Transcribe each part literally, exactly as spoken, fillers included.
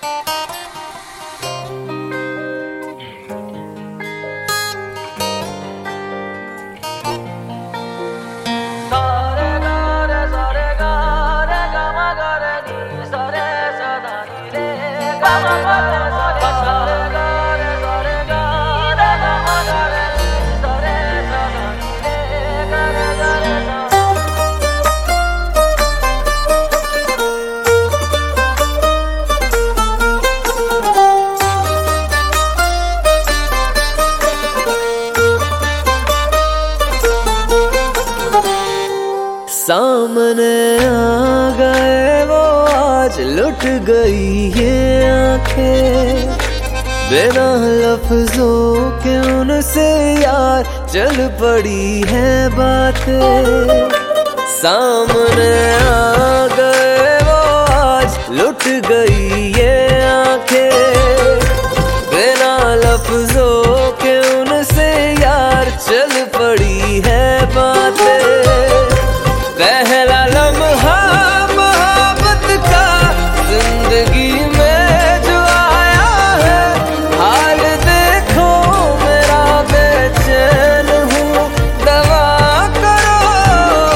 सामने आ गए वो आज लुट गई ये आंखें, बिना लफ्जों के उनसे यार चल पड़ी है बातें। सामने आ गए वो आज लुट गई ये आंखें, बिना लफ्जों के उनसे यार चल पड़ी है बातें। पहला लम्हा मोहब्बत का जिंदगी में जो आया है, हाल देखो मेरा बेचैन हूँ दवा करो।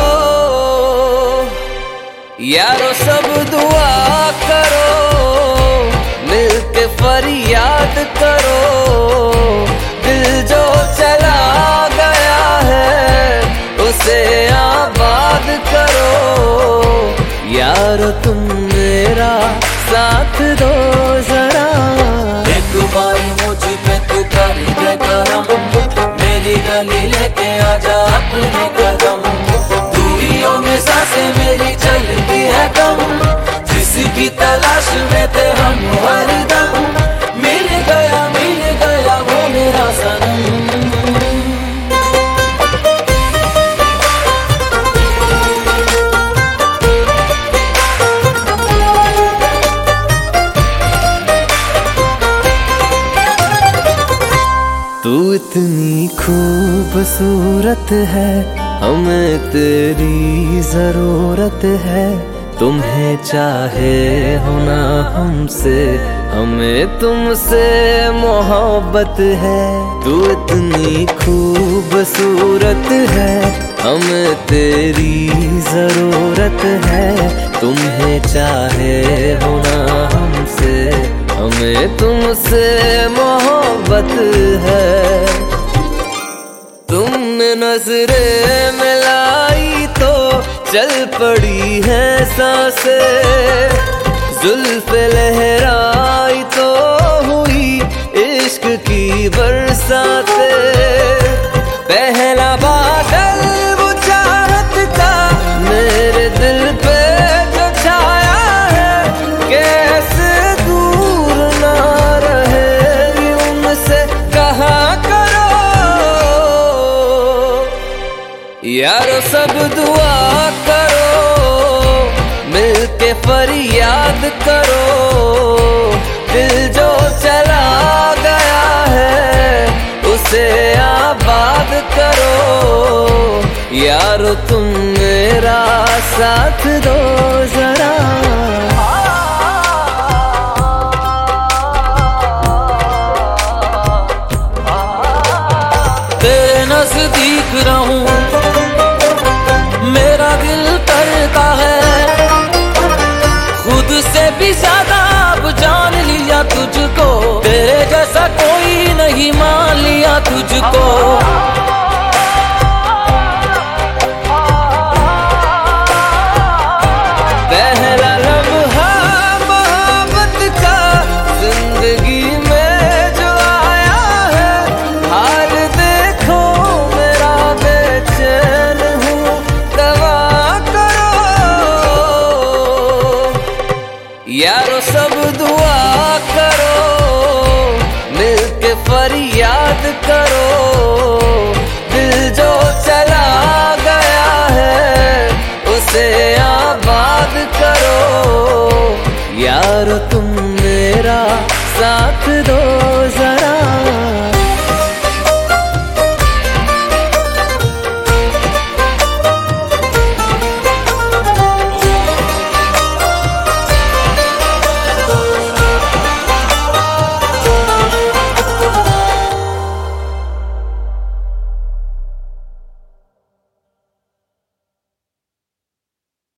यारो सब दुआ करो, मिलके फरियाद करो, दिल जो चला गया है उसे आबाद करो। यारो तुम मेरा साथ दो जरा, एक बार मुझ पे तू कर दे करम, मेरी गली लेके आजा अपने कदम। दूरियों में सांसें मेरी चलती है कम, जिसकी तलाश में थे हम हरदम। मिल गया मिल गया वो मेरा सनम। तू इतनी खूबसूरत है, हमें तेरी जरूरत है। तुम्हें चाहे होना हमसे, हमें तुमसे मोहब्बत है। तू इतनी खूबसूरत है, हमें तेरी जरूरत है। तुम्हें चाहे होना हमसे, हमें तुमसे मोहब्बत है। तुमने नजरें मिलाई तो चल पड़ी है सांसें, जुल्फ़े लहराई तो हुई इश्क की बरसातें। पहला बादल वो चाहत का मेरे दिल पे जो छाया है, कैसे दूर ना रहे उनसे कहा करो। यारो सब दुआ करो, मिलके फरियाद करो, दिल जो चला गया है उसे आबाद करो। यारो तुम मेरा साथ दो जरा, तेरे नजदीक रहूं मेरा दिल करता है। खुद से भी ज्यादा अब जान लिया तुझको, तेरे जैसा कोई नहीं मान लिया तुझको। पहला लम्हा मोहब्बत का जिंदगी में जो आया है, हाल देखो मेरा बेचैन हूँ दवा करो। यारो सब दुआ करो, मिलके फरियाद करो, दिल जो चला गया है उसे आबाद करो। यारो तुम